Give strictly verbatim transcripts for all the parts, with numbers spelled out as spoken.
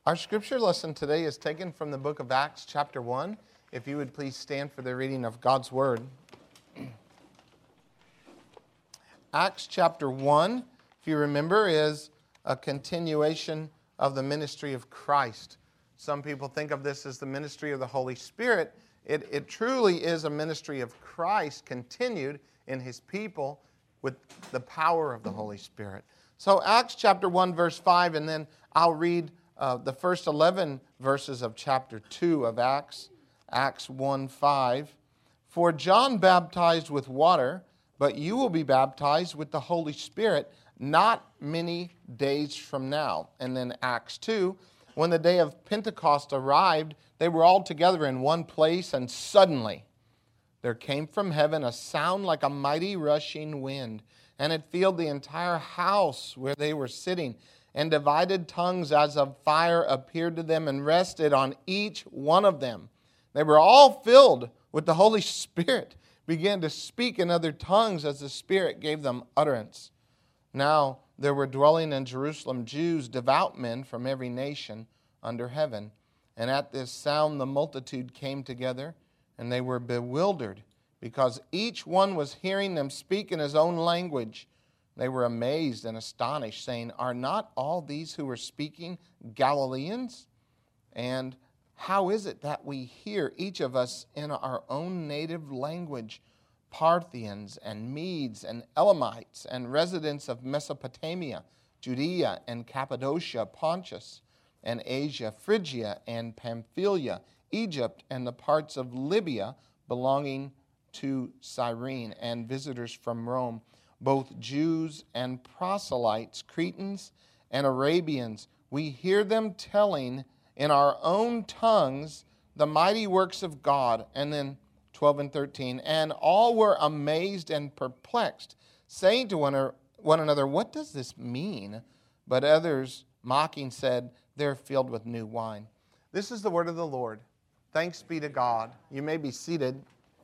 Our scripture lesson today is taken from the book of Acts, chapter one. If you would please stand for the reading of God's Word. Acts chapter one, if you remember, is a continuation of the ministry of Christ. Some people think of this as the ministry of the Holy Spirit. It, it truly is a ministry of Christ continued in His people with the power of the Holy Spirit. So Acts chapter one, verse five, and then I'll read uh, the first eleven verses of chapter two of Acts, Acts one, five. For John baptized with water, but you will be baptized with the Holy Spirit not many days from now. And then Acts two, when the day of Pentecost arrived, they were all together in one place, and suddenly there came from heaven a sound like a mighty rushing wind, and it filled the entire house where they were sitting. And divided tongues as of fire appeared to them and rested on each one of them. They were all filled with the Holy Spirit, began to speak in other tongues as the Spirit gave them utterance. Now there were dwelling in Jerusalem Jews, devout men from every nation under heaven. And at this sound the multitude came together, and they were bewildered, because each one was hearing them speak in his own language. They were amazed and astonished, saying, "Are not all these who are speaking Galileans? And how is it that we hear each of us in our own native language, Parthians and Medes and Elamites and residents of Mesopotamia, Judea and Cappadocia, Pontus and Asia, Phrygia and Pamphylia, Egypt and the parts of Libya belonging to Cyrene, and visitors from Rome, both Jews and proselytes, Cretans and Arabians. We hear them telling in our own tongues the mighty works of God." And then twelve and thirteen, "And all were amazed and perplexed, saying to one, one another, 'What does this mean?' But others, mocking, said, 'They're filled with new wine.'" This is the word of the Lord. Thanks be to God. You may be seated.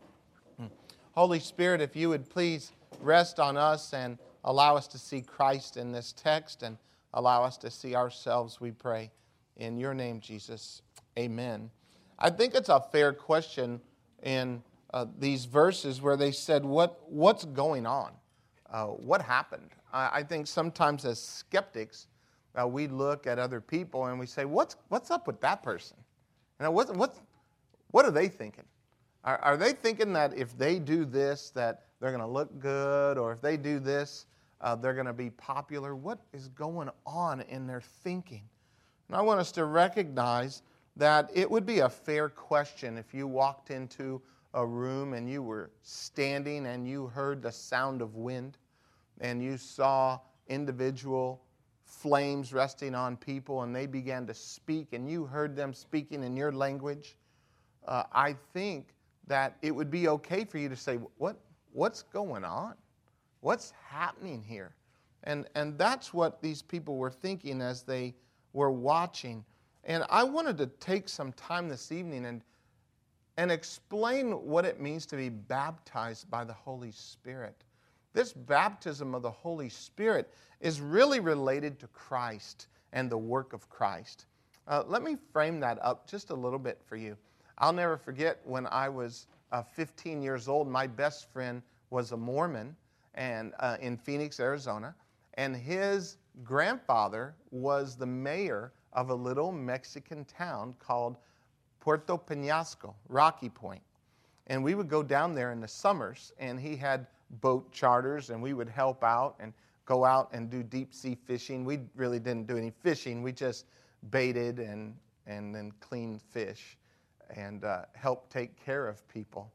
Holy Spirit, if you would please rest on us and allow us to see Christ in this text and allow us to see ourselves, we pray. In your name, Jesus, amen. I think it's a fair question in uh, these verses where they said, what what's going on? Uh, what happened? I, I think sometimes as skeptics, uh, we look at other people and we say, what's what's up with that person? You know, what, what, what are they thinking? Are, are they thinking that if they do this, that they're going to look good, or if they do this, uh, they're going to be popular? What is going on in their thinking? And I want us to recognize that it would be a fair question if you walked into a room and you were standing and you heard the sound of wind and you saw individual flames resting on people and they began to speak and you heard them speaking in your language. Uh, I think that it would be okay for you to say, what, what's going on? What's happening here? And, and that's what these people were thinking as they were watching. And I wanted to take some time this evening and, and explain what it means to be baptized by the Holy Spirit. This baptism of the Holy Spirit is really related to Christ and the work of Christ. Uh, let me frame that up just a little bit for you. I'll never forget when I was uh, fifteen years old, my best friend was a Mormon and uh, in Phoenix, Arizona, and his grandfather was the mayor of a little Mexican town called Puerto Peñasco, Rocky Point. And we would go down there in the summers, and he had boat charters, and we would help out and go out and do deep sea fishing. We really didn't do any fishing. We just baited and, and then cleaned fish and uh, helped take care of people.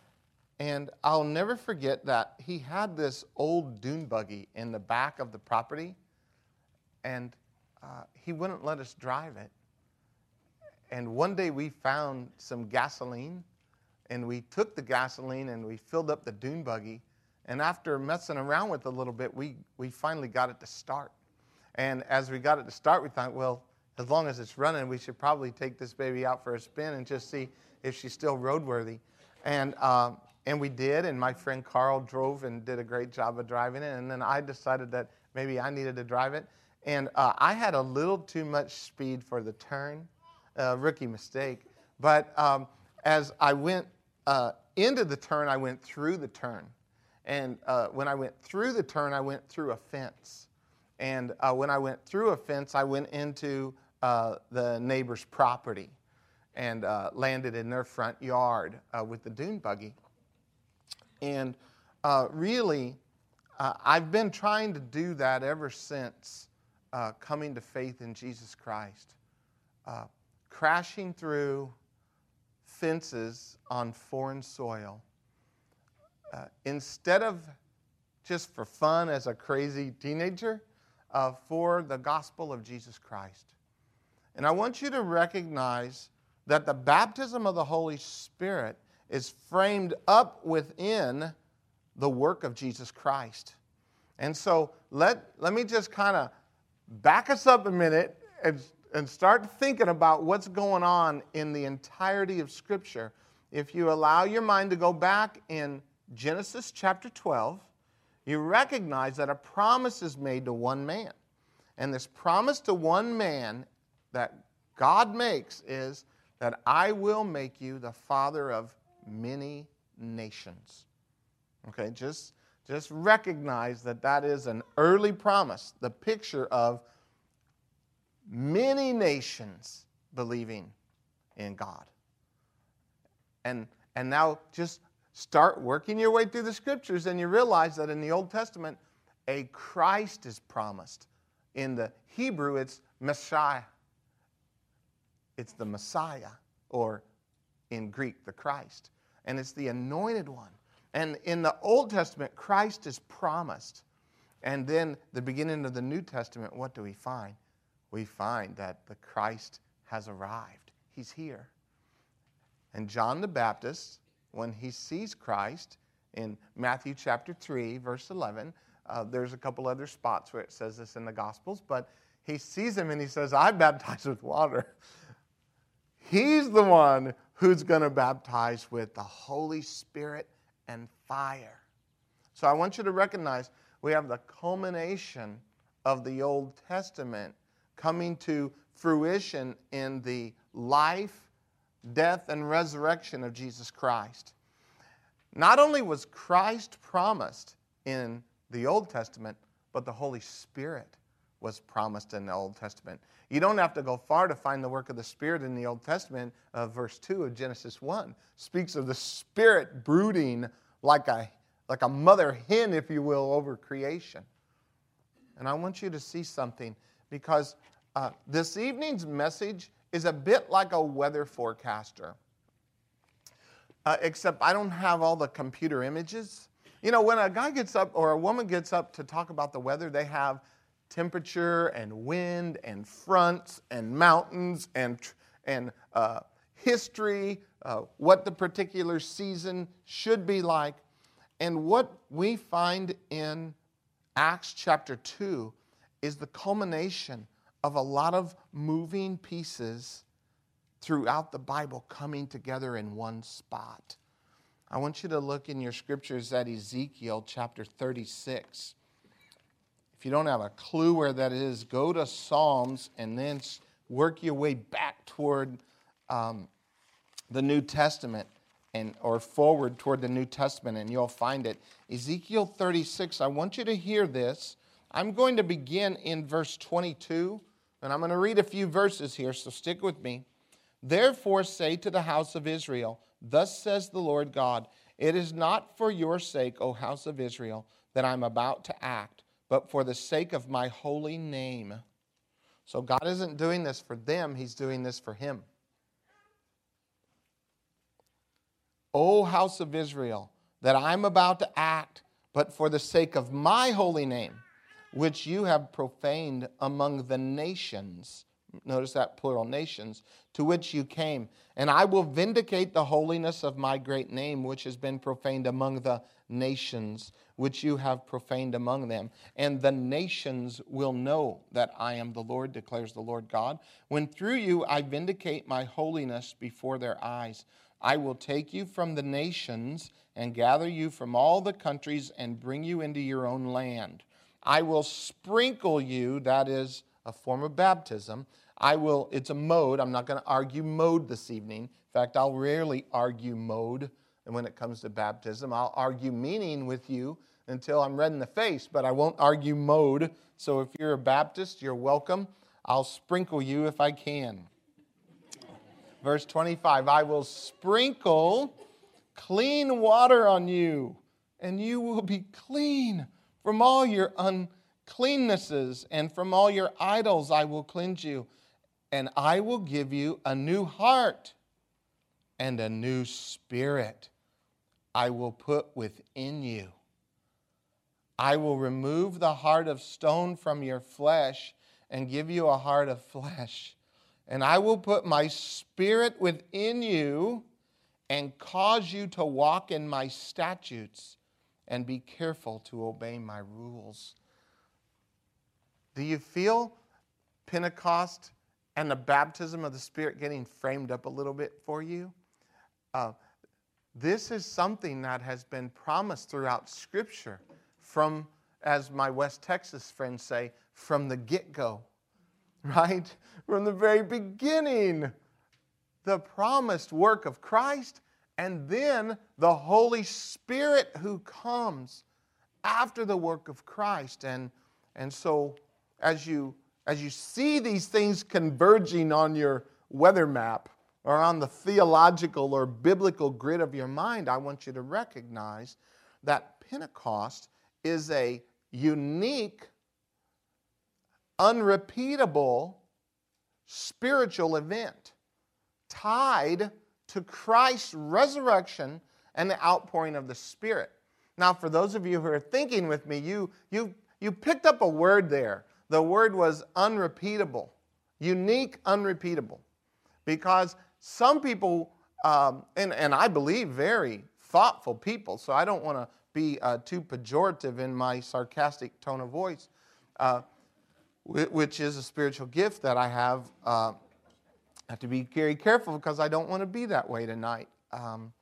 And I'll never forget that he had this old dune buggy in the back of the property, and uh, he wouldn't let us drive it. And one day we found some gasoline, and we took the gasoline and we filled up the dune buggy. And after messing around with it a little bit, we, we finally got it to start. And as we got it to start, we thought, well, as long as it's running, we should probably take this baby out for a spin and just see if she's still roadworthy. And um, and we did, and my friend Carl drove and did a great job of driving it. And then I decided that maybe I needed to drive it. And uh, I had a little too much speed for the turn, uh, rookie mistake. But um, as I went uh, into the turn, I went through the turn. And uh, when I went through the turn, I went through a fence. And uh, when I went through a fence, I went into uh, the neighbor's property and uh, landed in their front yard uh, with the dune buggy. And uh, really, uh, I've been trying to do that ever since uh, coming to faith in Jesus Christ. Uh, crashing through fences on foreign soil. Uh, instead of just for fun as a crazy teenager, uh, for the gospel of Jesus Christ. And I want you to recognize that the baptism of the Holy Spirit is framed up within the work of Jesus Christ. And so let, let me just kind of back us up a minute and, and start thinking about what's going on in the entirety of Scripture. If you allow your mind to go back in Genesis chapter twelve, you recognize that a promise is made to one man. And this promise to one man that God makes is that I will make you the father of many nations. Okay, just, just recognize that that is an early promise, the picture of many nations believing in God. And, and now just start working your way through the Scriptures, and you realize that in the Old Testament, a Christ is promised. In the Hebrew, it's Messiah. It's the Messiah, or in Greek, the Christ. And it's the anointed one. And in the Old Testament, Christ is promised. And then the beginning of the New Testament, what do we find? We find that the Christ has arrived. He's here. And John the Baptist, when he sees Christ in Matthew chapter three, verse eleven, uh, there's a couple other spots where it says this in the Gospels, but he sees him and he says, I baptize with water. He's the one who's going to baptize with the Holy Spirit and fire. So I want you to recognize we have the culmination of the Old Testament coming to fruition in the life, death, and resurrection of Jesus Christ. Not only was Christ promised in the Old Testament, but the Holy Spirit was promised in the Old Testament. You don't have to go far to find the work of the Spirit in the Old Testament. Uh, verse two of Genesis one speaks of the Spirit brooding like a, like a mother hen, if you will, over creation. And I want you to see something, because uh, this evening's message is a bit like a weather forecaster. Uh, except I don't have all the computer images. You know, when a guy gets up or a woman gets up to talk about the weather, they have temperature and wind and fronts and mountains and, and uh, history, uh, what the particular season should be like. And what we find in Acts chapter two is the culmination of a lot of moving pieces throughout the Bible coming together in one spot. I want you to look in your scriptures at Ezekiel chapter thirty-six. If you don't have a clue where that is, go to Psalms and then work your way back toward um, the New Testament and or forward toward the New Testament, and you'll find it. Ezekiel thirty-six, I want you to hear this. I'm going to begin in verse twenty-two, and I'm going to read a few verses here, so stick with me. Therefore say to the house of Israel, thus says the Lord God, it is not for your sake, O house of Israel, that I'm about to act, but for the sake of my holy name. So God isn't doing this for them, He's doing this for Him. O house of Israel, that I'm about to act, but for the sake of my holy name, which you have profaned among the nations. Notice that plural, nations, to which you came. And I will vindicate the holiness of my great name, which has been profaned among the nations, which you have profaned among them. And the nations will know that I am the Lord, declares the Lord God, when through you I vindicate my holiness before their eyes. I will take you from the nations and gather you from all the countries and bring you into your own land. I will sprinkle you, that is a form of baptism. I will, it's a mode. I'm not going to argue mode this evening. In fact, I'll rarely argue mode when it comes to baptism. I'll argue meaning with you until I'm red in the face, but I won't argue mode. So if you're a Baptist, you're welcome. I'll sprinkle you if I can. Verse twenty-five, I will sprinkle clean water on you, and you will be clean from all your uncleannesses, and from all your idols I will cleanse you. And I will give you a new heart and a new spirit I will put within you. I will remove the heart of stone from your flesh and give you a heart of flesh. And I will put my spirit within you and cause you to walk in my statutes and be careful to obey my rules. Do you feel Pentecost and the baptism of the Spirit getting framed up a little bit for you? Uh, this is something that has been promised throughout Scripture from, as my West Texas friends say, from the get-go, right? From the very beginning, the promised work of Christ, and then the Holy Spirit who comes after the work of Christ. And, and so as you As you see these things converging on your weather map or on the theological or biblical grid of your mind, I want you to recognize that Pentecost is a unique, unrepeatable spiritual event tied to Christ's resurrection and the outpouring of the Spirit. Now, for those of you who are thinking with me, you, you, you picked up a word there. The word was unrepeatable, unique, unrepeatable, because some people, um, and, and I believe very thoughtful people, so I don't want to be uh, too pejorative in my sarcastic tone of voice, uh, which is a spiritual gift that I have. Uh, I have to be very careful because I don't want to be that way tonight. Um,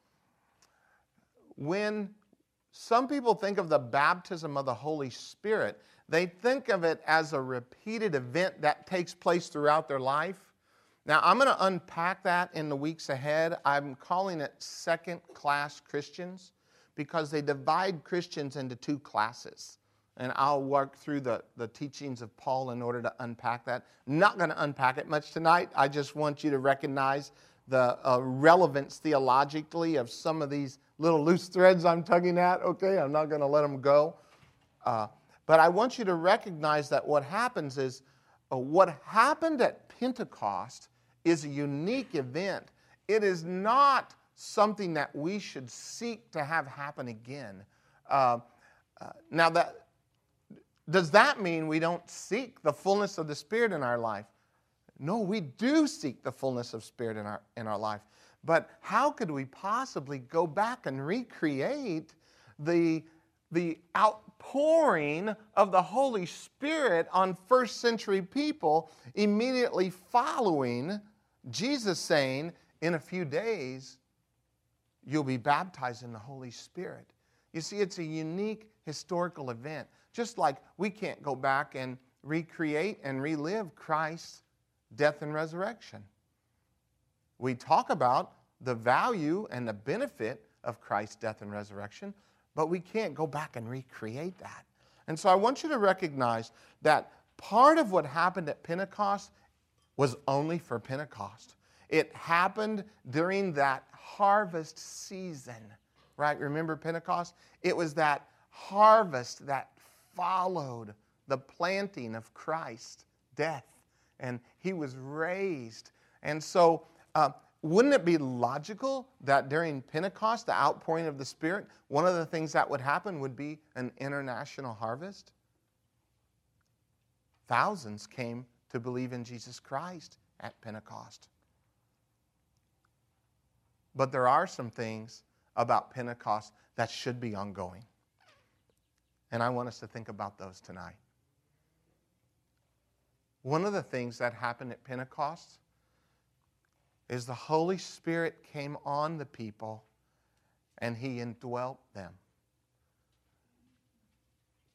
when some people think of the baptism of the Holy Spirit, they think of it as a repeated event that takes place throughout their life. Now, I'm going to unpack that in the weeks ahead. I'm calling it second-class Christians because they divide Christians into two classes. And I'll work through the, the teachings of Paul in order to unpack that. I'm not going to unpack it much tonight. I just want you to recognize the uh, relevance theologically of some of these little loose threads I'm tugging at. Okay, I'm not going to let them go. Uh, But I want you to recognize that what happens is, uh, what happened at Pentecost is a unique event. It is not something that we should seek to have happen again. Uh, uh, now, that does that mean we don't seek the fullness of the Spirit in our life? No, we do seek the fullness of Spirit in our, in our life. But how could we possibly go back and recreate the the outpouring of the Holy Spirit on first century people immediately following Jesus saying, in a few days, you'll be baptized in the Holy Spirit. You see, it's a unique historical event. Just like we can't go back and recreate and relive Christ's death and resurrection. We talk about the value and the benefit of Christ's death and resurrection, but we can't go back and recreate that. And so I want you to recognize that part of what happened at Pentecost was only for Pentecost. It happened during that harvest season, right? Remember Pentecost? It was that harvest that followed the planting of Christ's death, and he was raised. And so uh, wouldn't it be logical that during Pentecost, the outpouring of the Spirit, one of the things that would happen would be an international harvest? Thousands came to believe in Jesus Christ at Pentecost. But there are some things about Pentecost that should be ongoing. And I want us to think about those tonight. One of the things that happened at Pentecost is the Holy Spirit came on the people and he indwelt them.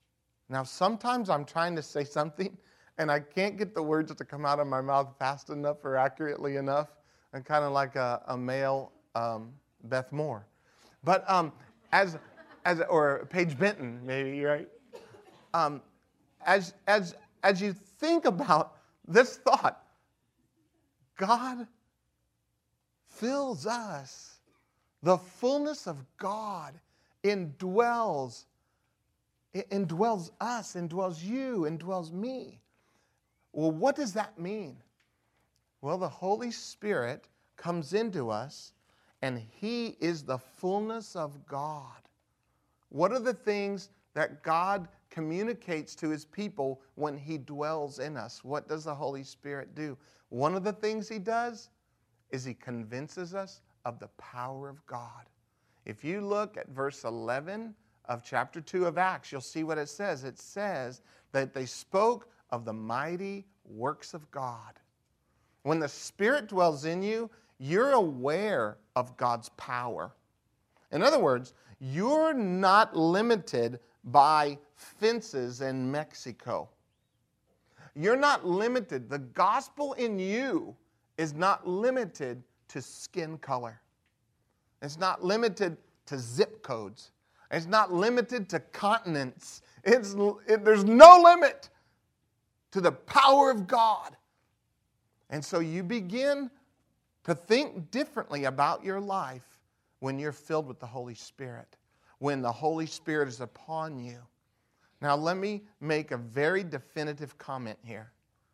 Now, sometimes I'm trying to say something, and I can't get the words to come out of my mouth fast enough or accurately enough. I'm kind of like a, a male um, Beth Moore. But um, as, as, or Paige Benton, maybe, right? Um, as, as, as you think about this thought, God fills us. The fullness of God indwells, it indwells us, indwells you, indwells me. Well, what does that mean? Well, the Holy Spirit comes into us, and He is the fullness of God. What are the things that God communicates to His people when He dwells in us? What does the Holy Spirit do? One of the things He does is He convinces us of the power of God. If you look at verse eleven of chapter two of Acts, you'll see what it says. It says that they spoke of the mighty works of God. When the Spirit dwells in you, you're aware of God's power. In other words, you're not limited by fences in Mexico. You're not limited. The gospel in you is not limited to skin color. It's not limited to zip codes. It's not limited to continents. It's, it, there's no limit to the power of God. And so you begin to think differently about your life when you're filled with the Holy Spirit, when the Holy Spirit is upon you. Now, let me make a very definitive comment here.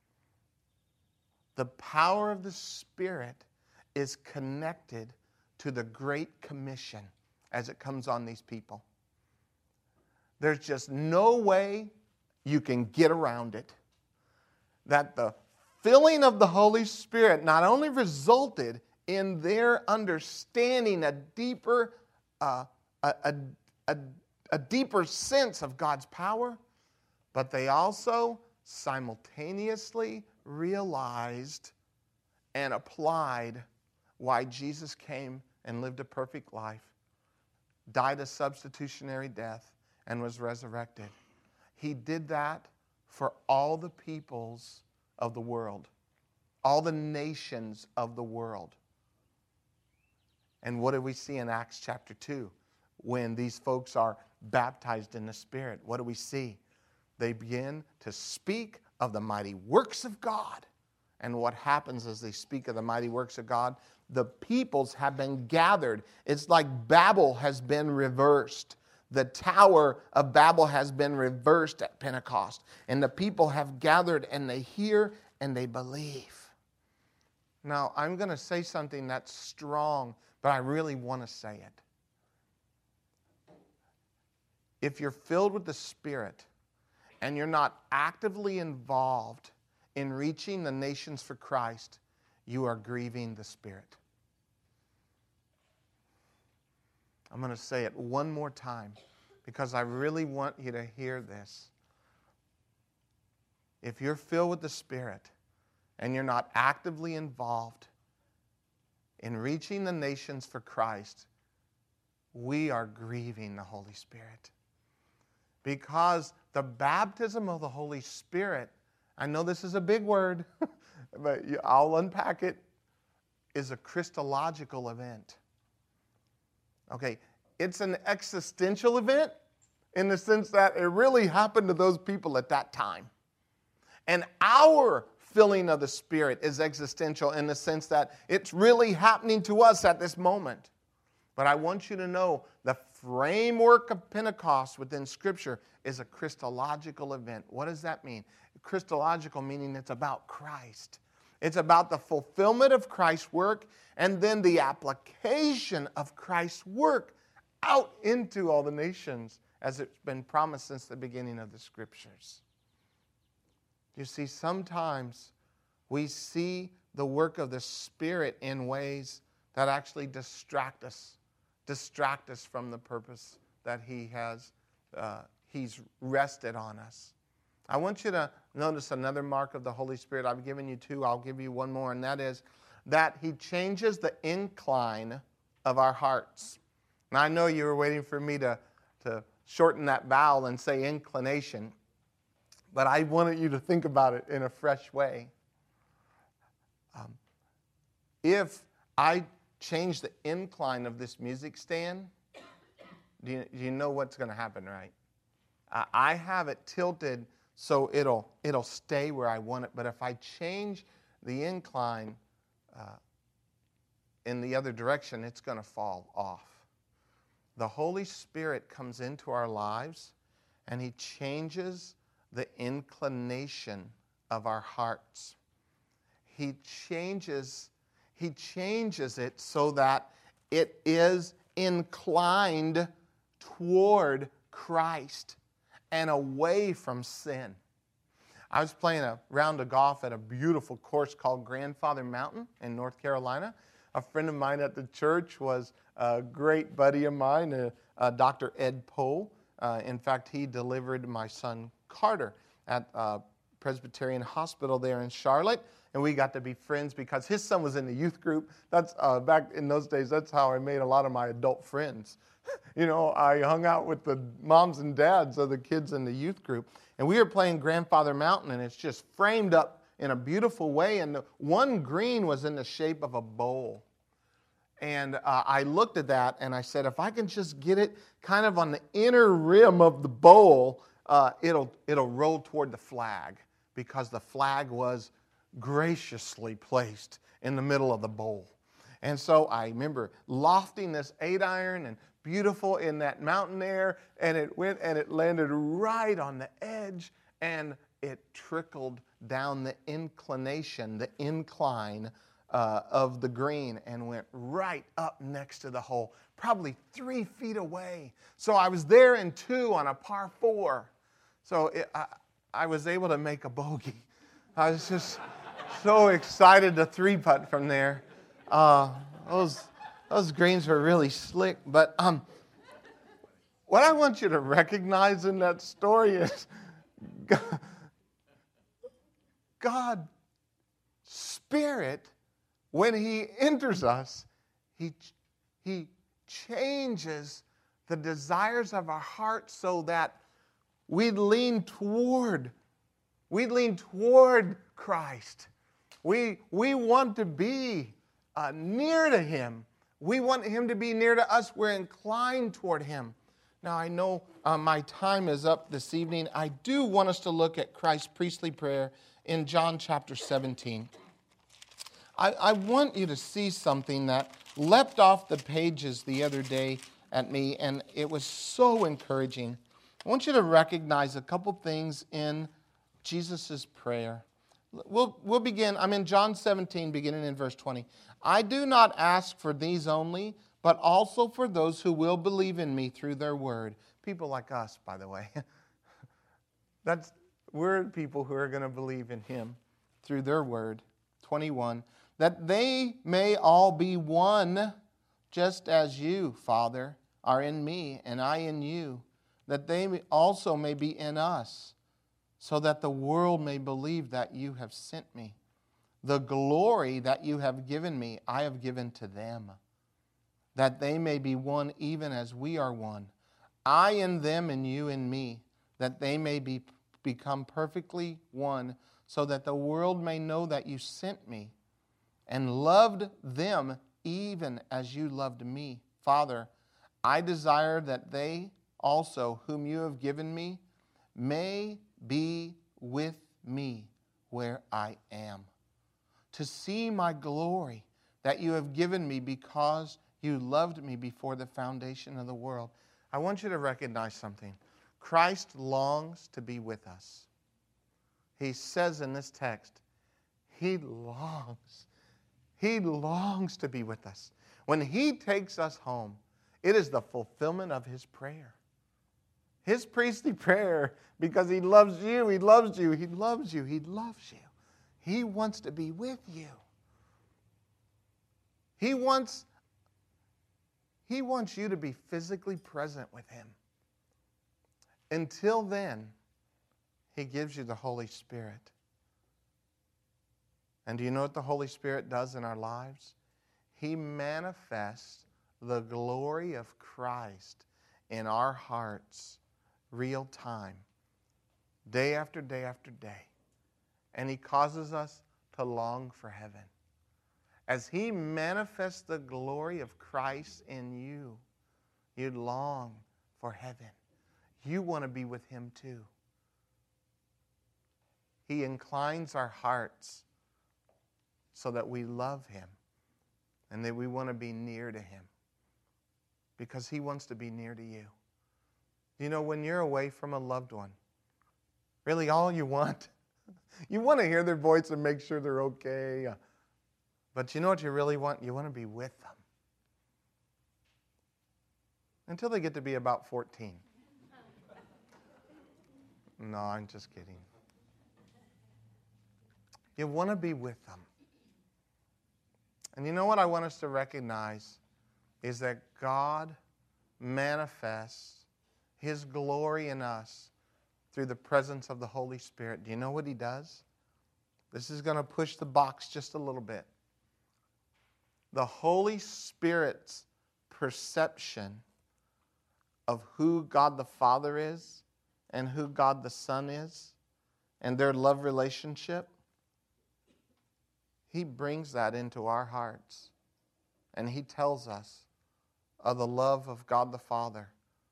The power of the Spirit is connected to the Great Commission as it comes on these people. There's just no way you can get around it. That the filling of the Holy Spirit not only resulted in their understanding a deeper, uh, a, a, a, a deeper sense of God's power, but they also simultaneously realized and applied why Jesus came and lived a perfect life, died a substitutionary death, and was resurrected. He did that for all the peoples of the world, all the nations of the world. And what do we see in Acts chapter two? When these folks are baptized in the Spirit, what do we see? They begin to speak of the mighty works of God. And what happens as they speak of the mighty works of God? The peoples have been gathered. It's like Babel has been reversed. The Tower of Babel has been reversed at Pentecost. And the people have gathered and they hear and they believe. Now, I'm going to say something that's strong, but I really want to say it. If you're filled with the Spirit and you're not actively involved in reaching the nations for Christ, you are grieving the Spirit. I'm going to say it one more time because I really want you to hear this. If you're filled with the Spirit and you're not actively involved in reaching the nations for Christ, we are grieving the Holy Spirit. Because the baptism of the Holy Spirit, I know this is a big word, but I'll unpack it, is a Christological event. Okay, it's an existential event in the sense that it really happened to those people at that time. And our filling of the Spirit is existential in the sense that it's really happening to us at this moment. But I want you to know the framework of Pentecost within Scripture is a Christological event. What does that mean? Christological meaning it's about Christ. It's about the fulfillment of Christ's work and then the application of Christ's work out into all the nations as it's been promised since the beginning of the Scriptures. You see, sometimes we see the work of the Spirit in ways that actually distract us, distract us from the purpose that He has, uh, He's rested on us. I want you to notice another mark of the Holy Spirit. I've given you two. I'll give you one more, and that is that He changes the incline of our hearts. Now, I know you were waiting for me to, to shorten that vowel and say inclination. But I wanted you to think about it in a fresh way. Um, if I change the incline of this music stand, do you, do you know what's going to happen, right? Uh, I have it tilted so it'll it'll stay where I want it. But if I change the incline uh, in the other direction, it's going to fall off. The Holy Spirit comes into our lives, and He changes the inclination of our hearts. He changes, He changes it so that it is inclined toward Christ and away from sin. I was playing a round of golf at a beautiful course called Grandfather Mountain in North Carolina. A friend of mine at the church was a great buddy of mine, uh, uh, Doctor Ed Poe. Uh, in fact, he delivered my son Carter at uh, Presbyterian Hospital there in Charlotte, and we got to be friends because his son was in the youth group. That's uh, back in those days, that's how I made a lot of my adult friends. You know, I hung out with the moms and dads of the kids in the youth group, and we were playing Grandfather Mountain, and it's just framed up in a beautiful way, and the one green was in the shape of a bowl. And uh, I looked at that, and I said, if I can just get it kind of on the inner rim of the bowl, uh, it'll, it'll roll toward the flag, because the flag was graciously placed in the middle of the bowl. And so I remember lofting this eight iron and beautiful in that mountain air, and it went and it landed right on the edge, and it trickled down the inclination, the incline uh, of the green, and went right up next to the hole, probably three feet away. So I was there in two on a par four. So it, I, I was able to make a bogey. I was just so excited to three putt from there. Uh, those those greens were really slick. But um, what I want you to recognize in that story is God, God Spirit, when He enters us, He He changes the desires of our heart so that we lean toward, we lean toward Christ. We we want to be Uh, near to Him. We want Him to be near to us. We're inclined toward Him. Now, I know uh, my time is up this evening. I do want us to look at Christ's priestly prayer in John chapter seventeen. I, I want you to see something that leapt off the pages the other day at me, and it was so encouraging. I want you to recognize a couple things in Jesus' prayer. We'll, we'll begin, I'm in John seventeen, beginning in verse twenty. I do not ask for these only, but also for those who will believe in me through their word. People like us, by the way. That's We're people who are going to believe in Him through their word. twenty-one, that they may all be one, just as you, Father, are in me, and I in you, that they also may be in us, so that the world may believe that you have sent me. The glory that you have given me, I have given to them, that they may be one even as we are one. I in them and you in me, that they may be become perfectly one, so that the world may know that you sent me and loved them even as you loved me. Father, I desire that they also, whom you have given me, may be with me where I am, to see my glory that you have given me because you loved me before the foundation of the world. I want you to recognize something. Christ longs to be with us. He says in this text, He longs. He longs to be with us. When He takes us home, it is the fulfillment of His prayer. His priestly prayer, because He loves you, He loves you, He loves you, He loves you. He wants to be with you. He wants, he wants you to be physically present with Him. Until then, He gives you the Holy Spirit. And do you know what the Holy Spirit does in our lives? He manifests the glory of Christ in our hearts real time. day after day after day. And he causes us to long for heaven. As he manifests the glory of Christ in you, you long for heaven. You want to be with him too. He inclines our hearts so that we love him and that we want to be near to him because he wants to be near to you. You know, when you're away from a loved one, really all you want, you want to hear their voice and make sure they're okay. But you know what you really want? You want to be with them. Until they get to be about fourteen. No, I'm just kidding. You want to be with them. And you know what I want us to recognize is that God manifests his glory in us through the presence of the Holy Spirit. Do you know what he does? This is going to push the box just a little bit. The Holy Spirit's perception of who God the Father is and who God the Son is and their love relationship, he brings that into our hearts. And he tells us of the love of God the Father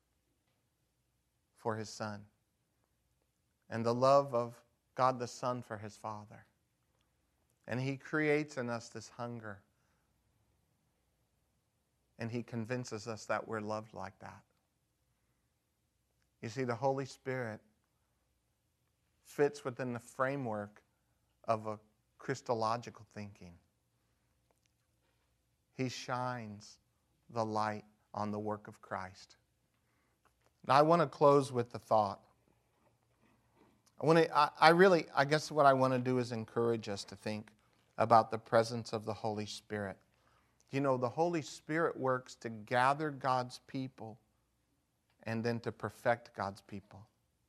for his Son and the love of God the Son for his Father. And he creates in us this hunger. And he convinces us that we're loved like that. You see, the Holy Spirit fits within the framework of a Christological thinking. He shines the light on the work of Christ. Now, I want to close with the thought. I want to. I, I really. I guess what I want to do is encourage us to think about the presence of the Holy Spirit. You know, the Holy Spirit works to gather God's people and then to perfect God's people.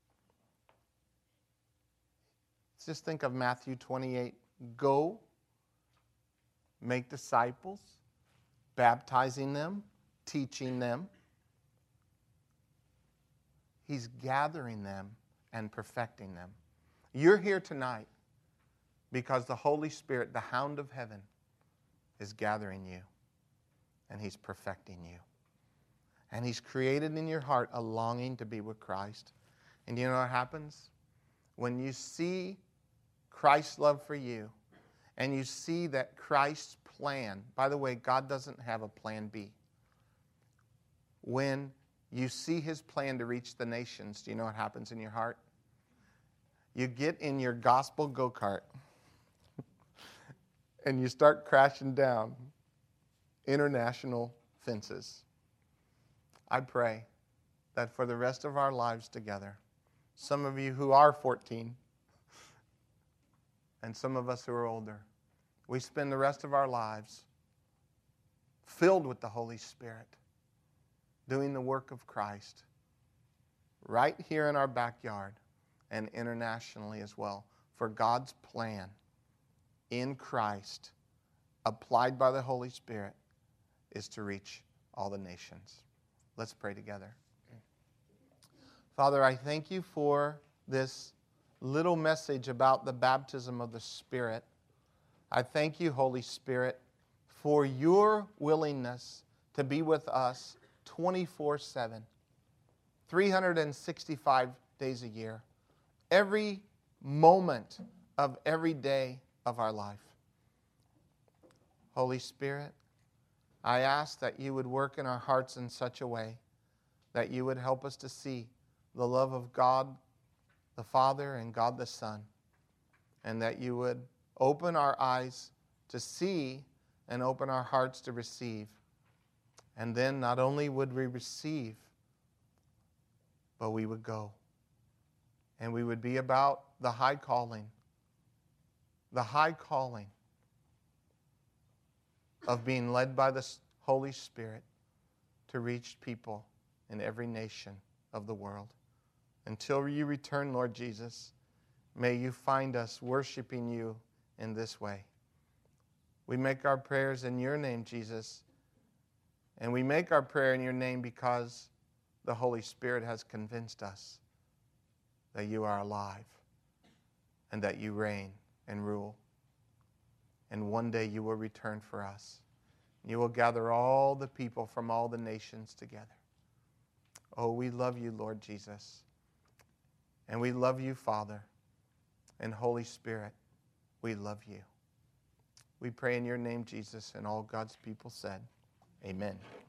Let's just think of Matthew twenty-eight. Go, make disciples, baptizing them, teaching them. He's gathering them and perfecting them. You're here tonight because the Holy Spirit, the hound of heaven, is gathering you and he's perfecting you. And he's created in your heart a longing to be with Christ. And you know what happens? When you see Christ's love for you, and you see that Christ's plan, by the way, God doesn't have a plan B. When you see his plan to reach the nations, do you know what happens in your heart? You get in your gospel go-kart and you start crashing down international fences. I pray that for the rest of our lives together, some of you who are fourteen, and some of us who are older, we spend the rest of our lives filled with the Holy Spirit, doing the work of Christ right here in our backyard and internationally as well, for God's plan in Christ, applied by the Holy Spirit, is to reach all the nations. Let's pray together. Father, I thank you for this little message about the baptism of the Spirit. I thank you, Holy Spirit, for your willingness to be with us twenty-four seven, three hundred sixty-five days a year, every moment of every day of our life. Holy Spirit, I ask that you would work in our hearts in such a way that you would help us to see the love of God the Father and God the Son, and that you would open our eyes to see and open our hearts to receive. And then not only would we receive, but we would go. And we would be about the high calling, the high calling of being led by the Holy Spirit to reach people in every nation of the world. Until you return, Lord Jesus, may you find us worshiping you in this way. We make our prayers in your name, Jesus, and we make our prayer in your name because the Holy Spirit has convinced us that you are alive and that you reign and rule. And one day you will return for us. You will gather all the people from all the nations together. Oh, we love you, Lord Jesus. And we love you, Father. And Holy Spirit, we love you. We pray in your name, Jesus, and all God's people said, amen.